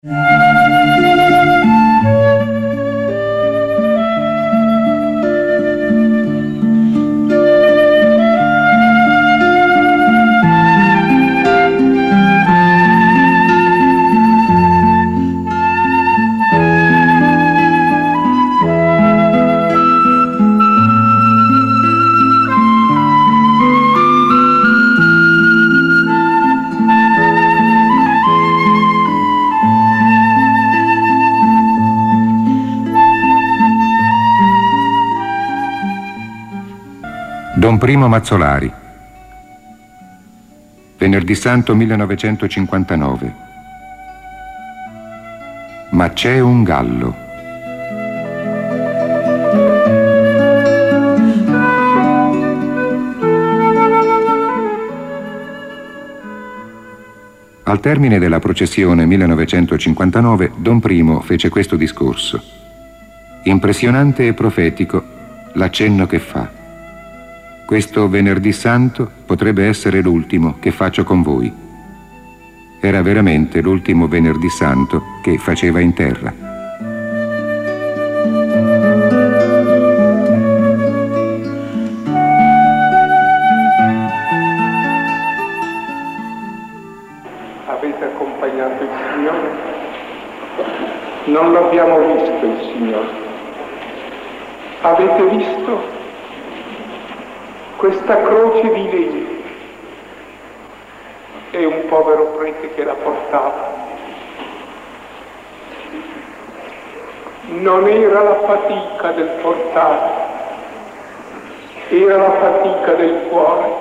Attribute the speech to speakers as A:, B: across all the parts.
A: Don Primo Mazzolari, venerdì santo 1959. Ma c'è un gallo. Al termine della processione 1959, Don Primo fece questo discorso. Impressionante e profetico l'accenno che fa. Questo venerdì santo potrebbe essere l'ultimo che faccio con voi. Era veramente l'ultimo venerdì santo che faceva in terra.
B: Avete accompagnato il Signore? Non l'abbiamo visto il Signore. Avete visto questa croce di legno? E un povero prete che la portava. Non era la fatica del portare, era la fatica del cuore,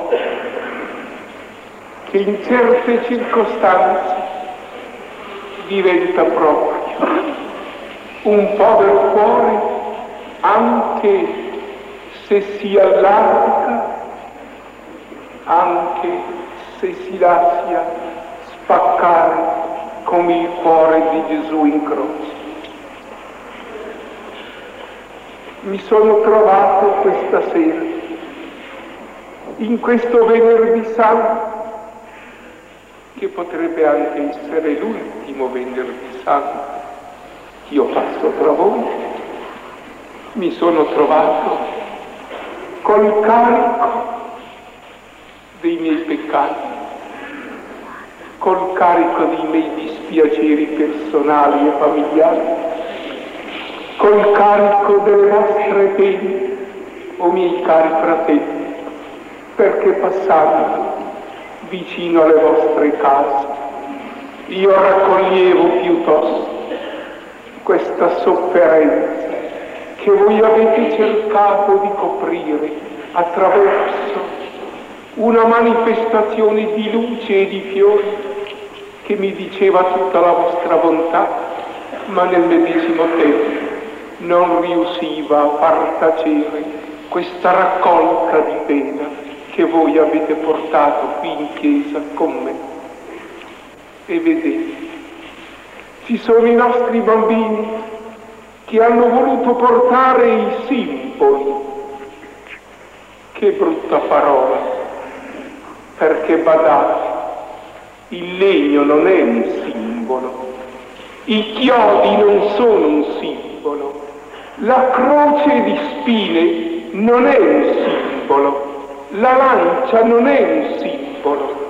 B: che in certe circostanze diventa proprio un povero cuore, anche se si allarga, anche se si lascia spaccare come il cuore di Gesù in croce. Mi sono trovato questa sera, in questo venerdì santo, che potrebbe anche essere l'ultimo venerdì santo che io passo tra voi, mi sono trovato col carico dei miei peccati, col carico dei miei dispiaceri personali e familiari, col carico delle vostre pene, o miei cari fratelli, perché passando vicino alle vostre case io raccoglievo piuttosto questa sofferenza che voi avete cercato di coprire attraverso una manifestazione di luce e di fiori che mi diceva tutta la vostra bontà, ma nel medesimo tempo non riusciva a far tacere questa raccolta di pena che voi avete portato qui in chiesa con me. E vedete, ci sono i nostri bambini che hanno voluto portare i simboli. Che brutta parola! Perché badate, il legno non è un simbolo, i chiodi non sono un simbolo, la croce di spine non è un simbolo, la lancia non è un simbolo,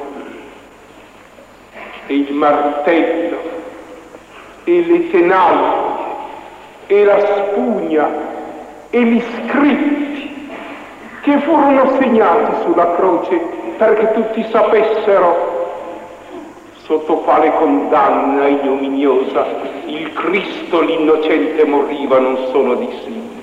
B: e il martello, e le tenaglie, e la spugna, e gli scritti che furono segnati sulla croce perché tutti sapessero sotto quale condanna ignominiosa il Cristo l'innocente moriva, non sono di simbolo.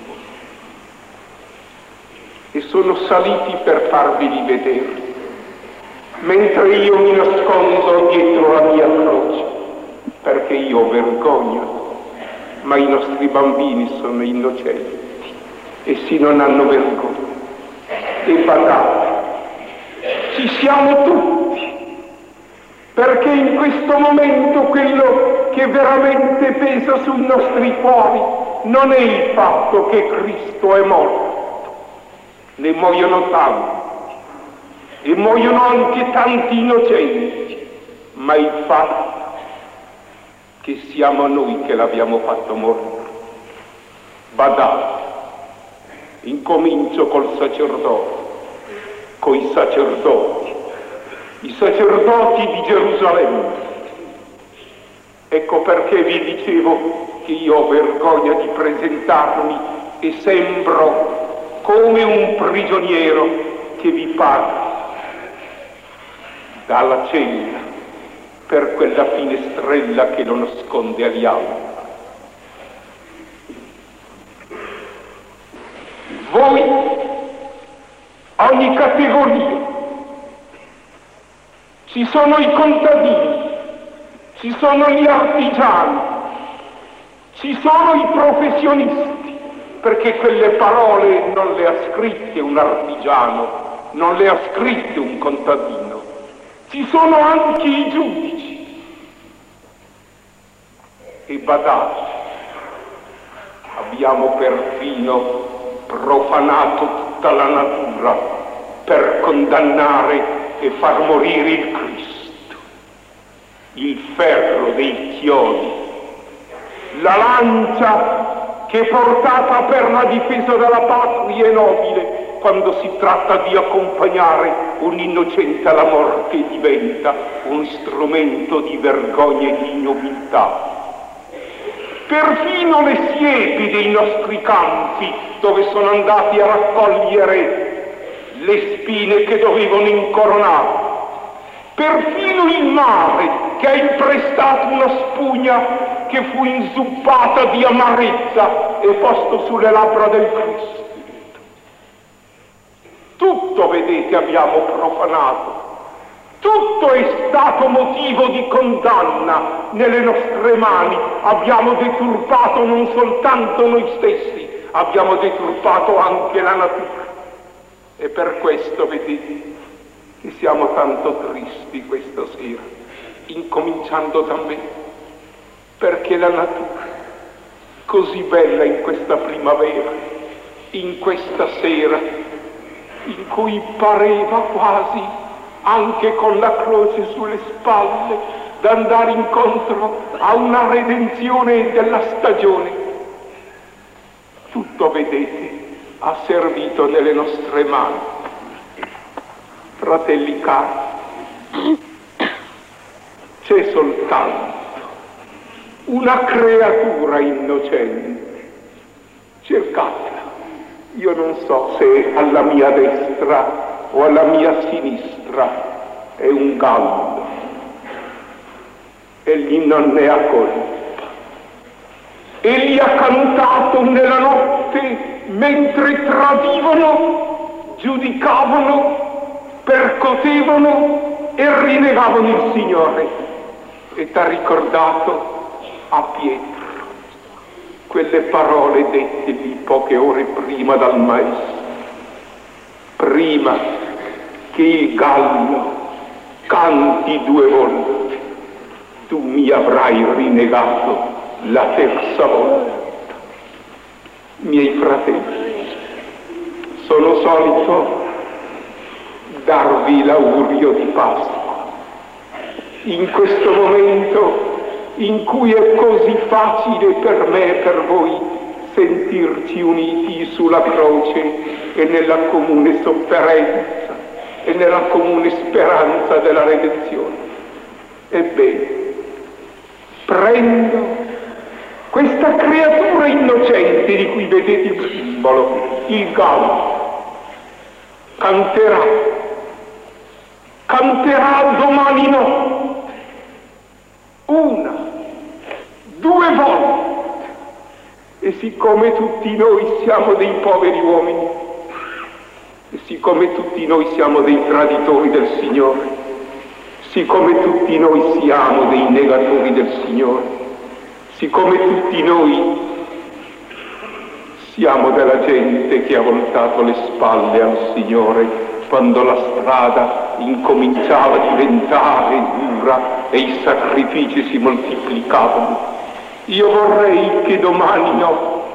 B: E sono saliti per farveli vedere, mentre io mi nascondo dietro la mia croce, perché io ho vergogna, ma i nostri bambini sono innocenti, essi non hanno vergogna. E badate, ci siamo tutti, perché in questo momento quello che veramente pesa sui nostri cuori non è il fatto che Cristo è morto, ne muoiono tanti, e muoiono anche tanti innocenti, ma il fatto che siamo noi che l'abbiamo fatto morire. Badate, incomincio col sacerdote, coi sacerdoti, i sacerdoti di Gerusalemme. Ecco perché vi dicevo che io ho vergogna di presentarmi e sembro come un prigioniero che vi parla dalla cella per quella finestrella che lo nasconde agli altri. Voi, ogni categoria, ci sono i contadini, ci sono gli artigiani, ci sono i professionisti, perché quelle parole non le ha scritte un artigiano, non le ha scritte un contadino. Ci sono anche i giudici. E badate, abbiamo perfino profanato tutta la natura per condannare e far morire il Cristo. Il ferro dei chiodi, la lancia che portata per la difesa della patria è nobile quando si tratta di accompagnare un innocente alla morte diventa un strumento di vergogna e di ignobiltà. Perfino le siepi dei nostri campi, dove sono andati a raccogliere le spine che dovevano incoronare, perfino il mare che ha imprestato una spugna che fu inzuppata di amarezza e posto sulle labbra del Cristo. Tutto, vedete, abbiamo profanato. Tutto è stato motivo di condanna nelle nostre mani. Abbiamo deturpato non soltanto noi stessi, abbiamo deturpato anche la natura. E per questo, vedete, che siamo tanto tristi questa sera, incominciando da me, perché la natura, così bella in questa primavera, in questa sera, in cui pareva quasi, anche con la croce sulle spalle, d'andare incontro a una redenzione della stagione. Tutto, vedete, ha servito nelle nostre mani. Fratelli cari, c'è soltanto una creatura innocente. Cercatela. Io non so se alla mia destra o alla mia sinistra è un gallo. Egli non ne ha colpa. Egli ha cantato nella notte mentre tradivano, giudicavano, percotevano e rinnegavano il Signore. E t'ha ricordato a Pietro quelle parole dettegli poche ore prima dal Maestro. Prima che il gallo canti 2 volte, tu mi avrai rinnegato la terza volta. Miei fratelli, sono solito darvi l'augurio di Pasqua in questo momento in cui è così facile per me e per voi sentirci uniti sulla croce e nella comune sofferenza e nella comune speranza della redenzione. Ebbene, prendo questa creatura innocente di cui vedete il simbolo, il gallo, canterà domani notte, 1, 2 volte. E siccome tutti noi siamo dei poveri uomini, e siccome tutti noi siamo dei traditori del Signore, siccome tutti noi siamo dei negatori del Signore, siccome tutti noi siamo della gente che ha voltato le spalle al Signore quando la strada incominciava a diventare dura e i sacrifici si moltiplicavano, io vorrei che domani notte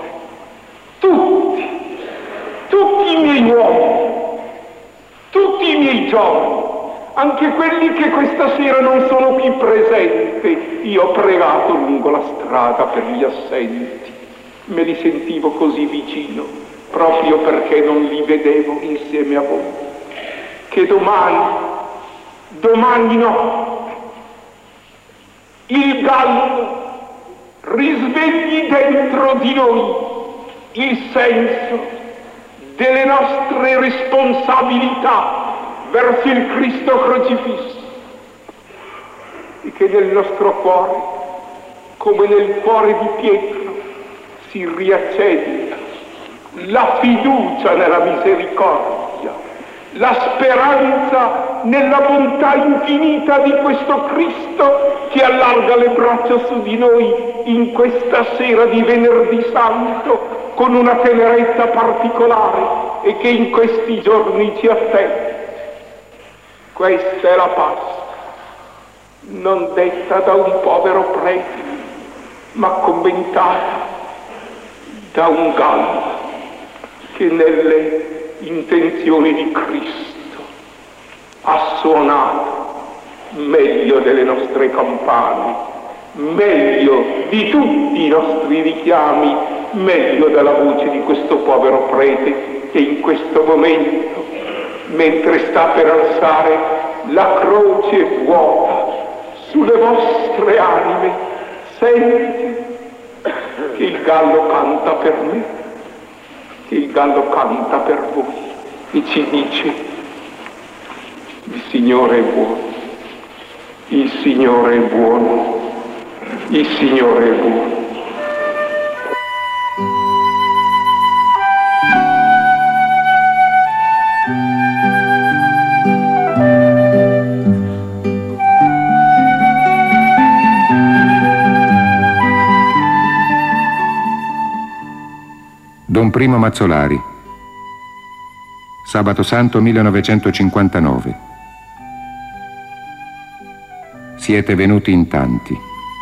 B: tutti i miei uomini, tutti i miei giovani anche quelli che questa sera non sono qui presenti. Io ho pregato lungo la strada per gli assenti, me li sentivo così vicino, proprio perché non li vedevo insieme a voi, che domani notte, il gallo risvegli dentro di noi il senso delle nostre responsabilità verso il Cristo crocifisso, e che nel nostro cuore, come nel cuore di Pietro, si riaccenda la fiducia nella misericordia, la speranza nella bontà infinita di questo Cristo che allarga le braccia su di noi in questa sera di Venerdì Santo con una tenerezza particolare e che in questi giorni ci attende. Questa è la Pasqua, non detta da un povero prete, ma commentata da un gallo che nelle intenzioni di Cristo ha suonato meglio delle nostre campane, meglio di tutti i nostri richiami, meglio della voce di questo povero prete che in questo momento, mentre sta per alzare la croce vuota sulle vostre anime, sente che il gallo canta per me, che il gallo canta per voi e ci dice: il Signore è buono, il Signore è buono, il Signore è buono.
A: Don Primo Mazzolari, Sabato Santo 1959. Siete venuti in tanti.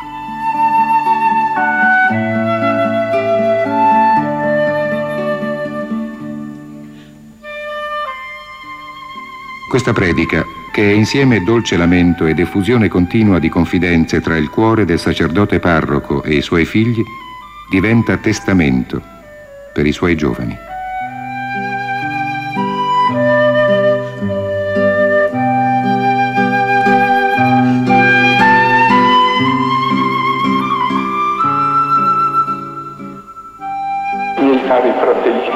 A: Questa predica, che è insieme dolce lamento ed effusione continua di confidenze tra il cuore del sacerdote parroco e i suoi figli, diventa testamento per i suoi giovani.
B: Miei cari fratelli,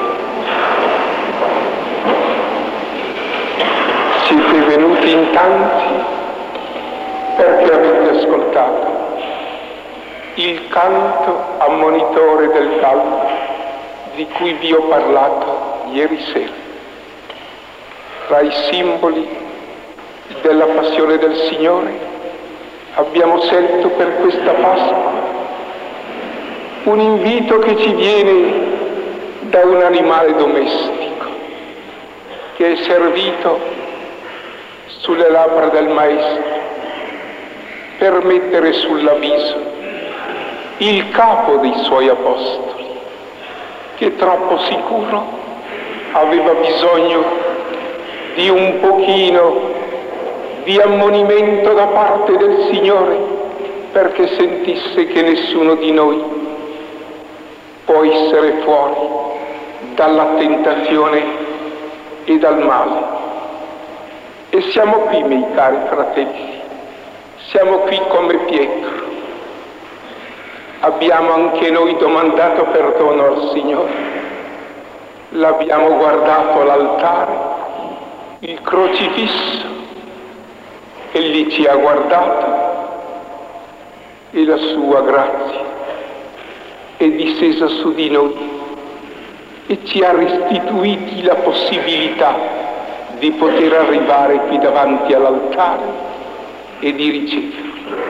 B: siete venuti in tanti perché avete ascoltato il canto ammonitore del gallo di cui vi ho parlato ieri sera. Tra i simboli della passione del Signore abbiamo scelto per questa Pasqua un invito che ci viene da un animale domestico che è servito sulle labbra del Maestro per mettere sulla viso il capo dei suoi apostoli, che troppo sicuro aveva bisogno di un pochino di ammonimento da parte del Signore perché sentisse che nessuno di noi può essere fuori dalla tentazione e dal male. E siamo qui, miei cari fratelli, siamo qui come Pietro. Abbiamo anche noi domandato perdono al Signore, l'abbiamo guardato l'altare, il crocifisso, Egli ci ha guardato e la sua grazia è discesa su di noi e ci ha restituiti la possibilità di poter arrivare qui davanti all'altare e di riceverlo.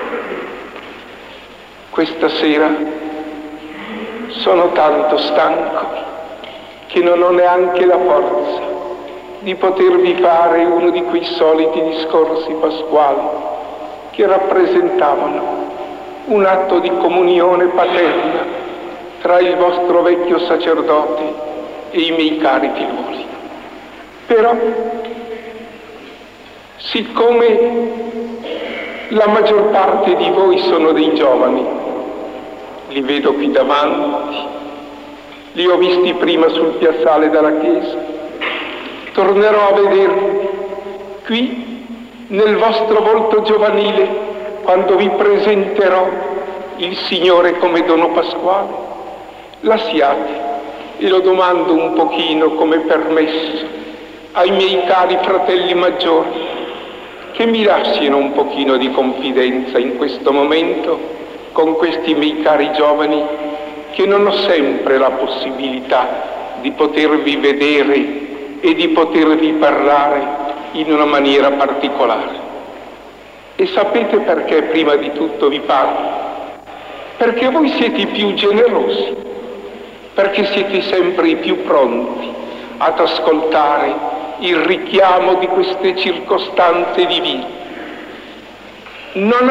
B: Questa sera sono tanto stanco che non ho neanche la forza di potervi fare uno di quei soliti discorsi pasquali che rappresentavano un atto di comunione paterna tra il vostro vecchio sacerdote e i miei cari figlioli. Però Siccome la maggior parte di voi sono dei giovani, li vedo qui davanti, li ho visti prima sul piazzale della chiesa, tornerò a vedervi qui nel vostro volto giovanile quando vi presenterò il Signore come dono pasquale. Lasciate, e lo domando un pochino come permesso ai miei cari fratelli maggiori, che mi lasciano un pochino di confidenza in questo momento con questi miei cari giovani, che non ho sempre la possibilità di potervi vedere e di potervi parlare in una maniera particolare. E sapete perché prima di tutto vi parlo? Perché voi siete i più generosi, perché siete sempre i più pronti ad ascoltare il richiamo di queste circostanze divine. Non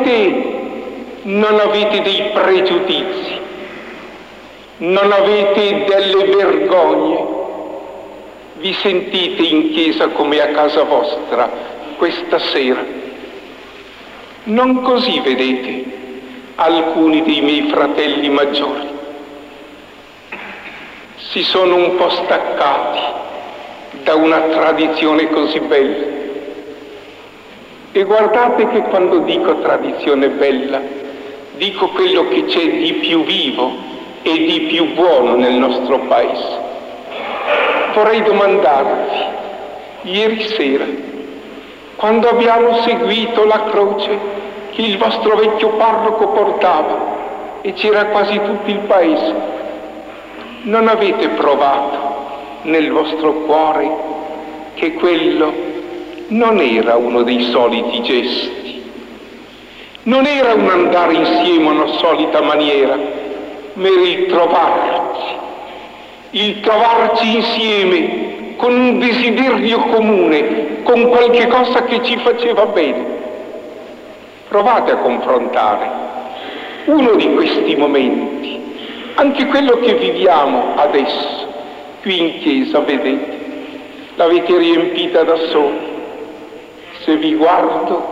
B: avete dei pregiudizi, non avete delle vergogne. Vi sentite in chiesa come a casa vostra questa sera. Non così vedete alcuni dei miei fratelli maggiori. Si sono un po' staccati da una tradizione così bella. E guardate che quando dico tradizione bella, dico quello che c'è di più vivo e di più buono nel nostro paese. Vorrei domandarvi, ieri sera, quando abbiamo seguito la croce che il vostro vecchio parroco portava e c'era quasi tutto il paese, non avete provato nel vostro cuore che quello non era uno dei soliti gesti, non era un andare insieme a una solita maniera, ma era il trovarci insieme con un desiderio comune, con qualche cosa che ci faceva bene. Provate a confrontare uno di questi momenti, anche quello che viviamo adesso, qui in chiesa, vedete, l'avete riempita da soli. Se vi guardo,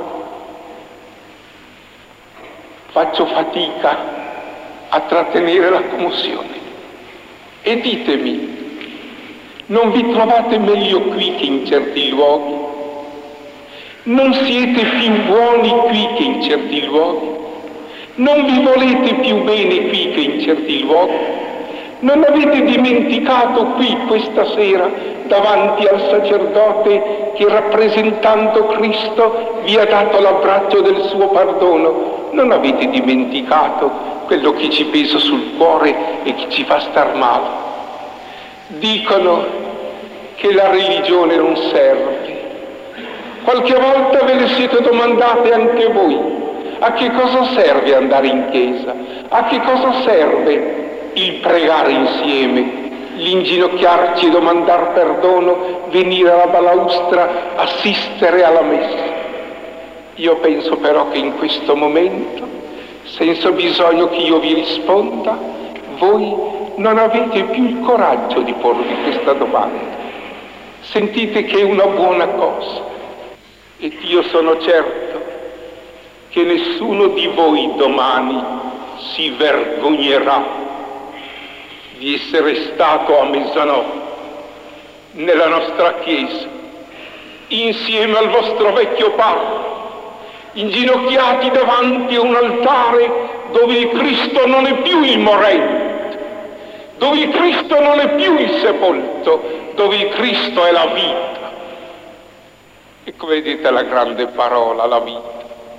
B: faccio fatica a trattenere la commozione. E ditemi, non vi trovate meglio qui che in certi luoghi? Non siete più buoni qui che in certi luoghi? Non vi volete più bene qui che in certi luoghi? Non avete dimenticato qui questa sera davanti al sacerdote che rappresentando Cristo vi ha dato l'abbraccio del suo perdono? Non avete dimenticato quello che ci pesa sul cuore e che ci fa star male? Dicono che la religione non serve. Qualche volta ve le siete domandate anche voi: a che cosa serve andare in chiesa? A che cosa serve il pregare insieme, l'inginocchiarci e domandar perdono, venire alla balaustra, assistere alla messa? Io penso però che in questo momento, senza bisogno che io vi risponda, voi non avete più il coraggio di porvi questa domanda. Sentite che è una buona cosa, ed io sono certo che nessuno di voi domani si vergognerà di essere stato a mezzanotte nella nostra chiesa, insieme al vostro vecchio parroco, inginocchiati davanti a un altare dove il Cristo non è più il morente, dove il Cristo non è più il sepolto, dove il Cristo è la vita. Ecco, vedete la grande parola, la vita.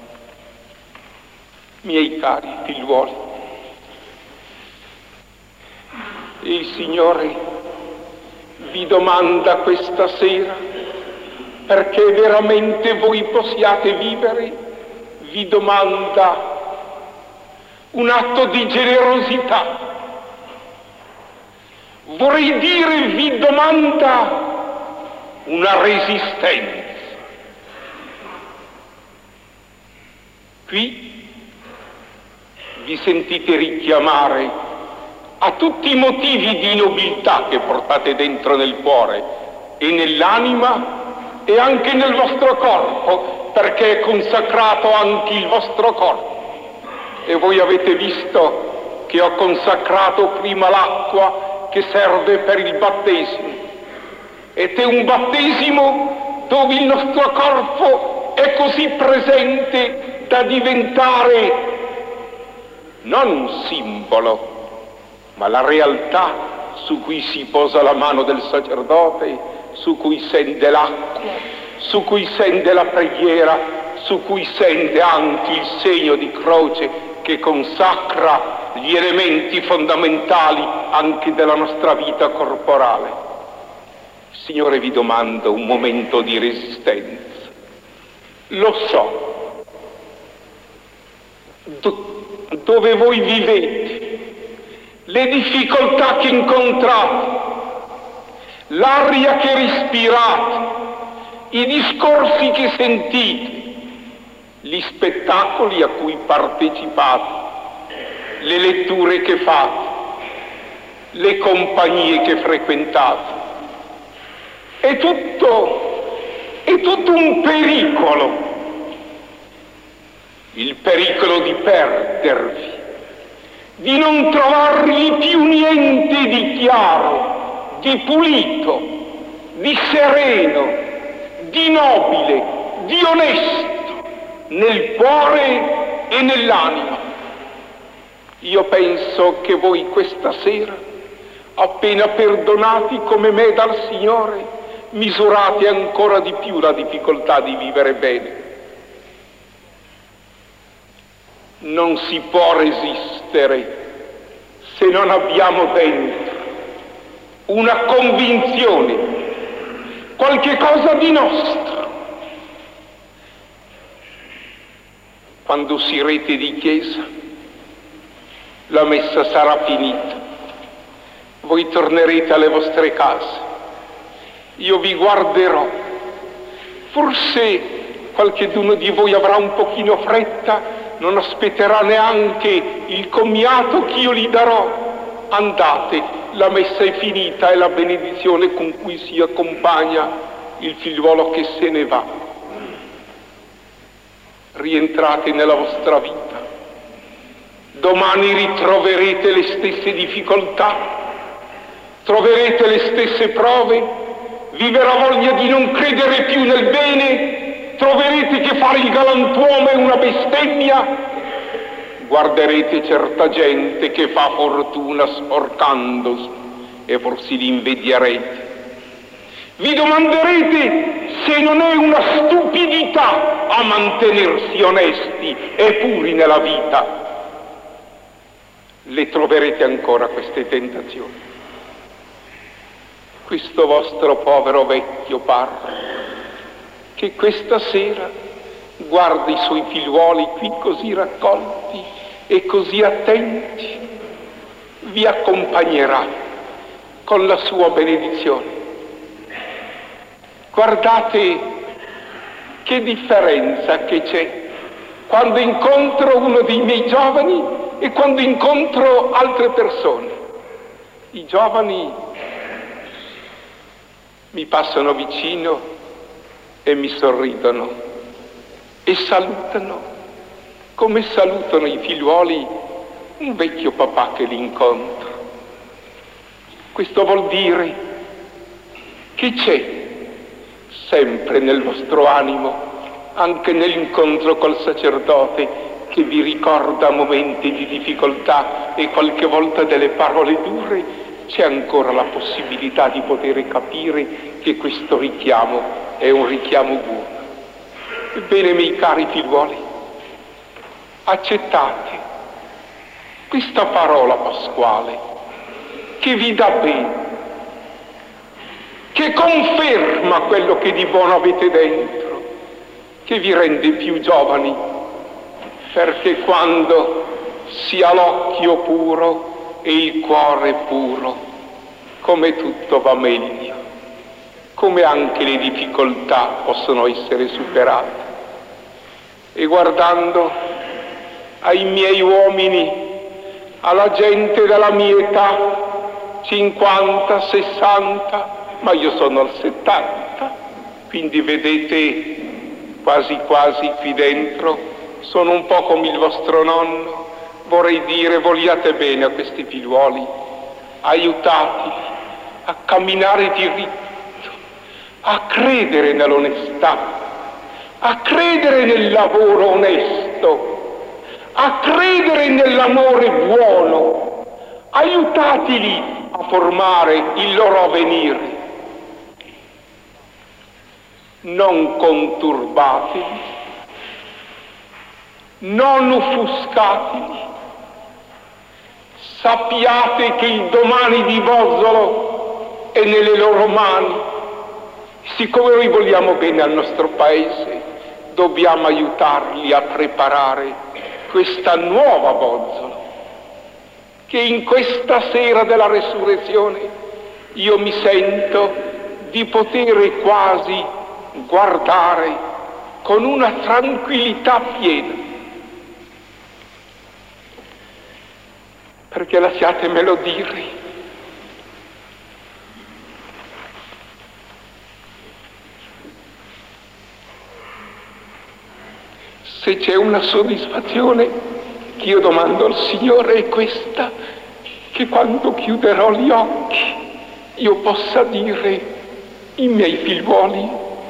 B: Miei cari figliuoli, il Signore vi domanda questa sera, perché veramente voi possiate vivere, vi domanda un atto di generosità. Vorrei dire, vi domanda una resistenza. Qui vi sentite richiamare a tutti i motivi di nobiltà che portate dentro nel cuore e nell'anima e anche nel vostro corpo, perché è consacrato anche il vostro corpo. E voi avete visto che ho consacrato prima l'acqua che serve per il battesimo. Ed è un battesimo dove il nostro corpo è così presente da diventare non un simbolo, ma la realtà su cui si posa la mano del sacerdote, su cui sente l'acqua, su cui sente la preghiera, su cui sente anche il segno di croce che consacra gli elementi fondamentali anche della nostra vita corporale. Signore, vi domando un momento di resistenza. Lo so, dove voi vivete, le difficoltà che incontrate, l'aria che respirate, i discorsi che sentite, gli spettacoli a cui partecipate, le letture che fate, le compagnie che frequentate. È tutto un pericolo, il pericolo di perdervi, di non trovarvi più niente di chiaro, di pulito, di sereno, di nobile, di onesto, nel cuore e nell'anima. Io penso che voi questa sera, appena perdonati come me dal Signore, misurate ancora di più la difficoltà di vivere bene. Non si può resistere se non abbiamo dentro una convinzione, qualche cosa di nostro. Quando uscirete di chiesa, la messa sarà finita, voi tornerete alle vostre case, io vi guarderò, forse qualcheduno di voi avrà un pochino fretta, non aspetterà neanche il commiato che io gli darò. Andate, la messa è finita e la benedizione con cui si accompagna il figliuolo che se ne va. Rientrate nella vostra vita. Domani ritroverete le stesse difficoltà, troverete le stesse prove, vi verrà voglia di non credere più nel bene, troverete che fare il galantuomo è una bestemmia, guarderete certa gente che fa fortuna sporcandosi e forse li invidierete. Vi domanderete se non è una stupidità a mantenersi onesti e puri nella vita. Le troverete ancora queste tentazioni. Questo vostro povero vecchio parroco, che questa sera guarda i suoi figliuoli qui così raccolti e così attenti, vi accompagnerà con la sua benedizione. Guardate che differenza che c'è quando incontro uno dei miei giovani e quando incontro altre persone. I giovani mi passano vicino e mi sorridono e salutano come salutano i figliuoli un vecchio papà che li incontra. Questo vuol dire che c'è sempre nel vostro animo, anche nell'incontro col sacerdote che vi ricorda momenti di difficoltà e qualche volta delle parole dure, c'è ancora la possibilità di poter capire che questo richiamo è un richiamo buono. Ebbene, miei cari figliuoli, accettate questa parola pasquale che vi dà bene, che conferma quello che di buono avete dentro, che vi rende più giovani, perché quando si ha l'occhio puro e il cuore puro, come tutto va meglio, come anche le difficoltà possono essere superate. E guardando ai miei uomini, alla gente della mia età, 50, 60, ma io sono al 70, Quindi vedete, quasi quasi qui dentro, sono un po' come il vostro nonno. Vorrei dire, vogliate bene a questi figliuoli, aiutateli a camminare diritto, a credere nell'onestà, a credere nel lavoro onesto, a credere nell'amore buono. Aiutateli a formare il loro avvenire. Non conturbateli, non offuscateli. Sappiate che il domani di Bozzolo è nelle loro mani. Siccome noi vogliamo bene al nostro paese, dobbiamo aiutarli a preparare questa nuova Bozzolo, che in questa sera della resurrezione io mi sento di poter quasi guardare con una tranquillità piena. Perché lasciatemelo dire, se c'è una soddisfazione che io domando al Signore è questa, che quando chiuderò gli occhi io possa dire: i miei figliuoli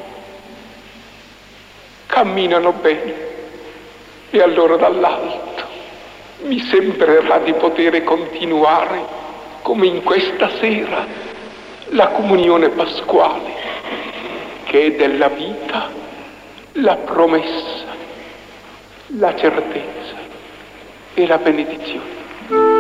B: camminano bene. E allora dall'alto mi sembrerà di poter continuare, come in questa sera, la comunione pasquale, che è della vita, la promessa, la certezza e la benedizione.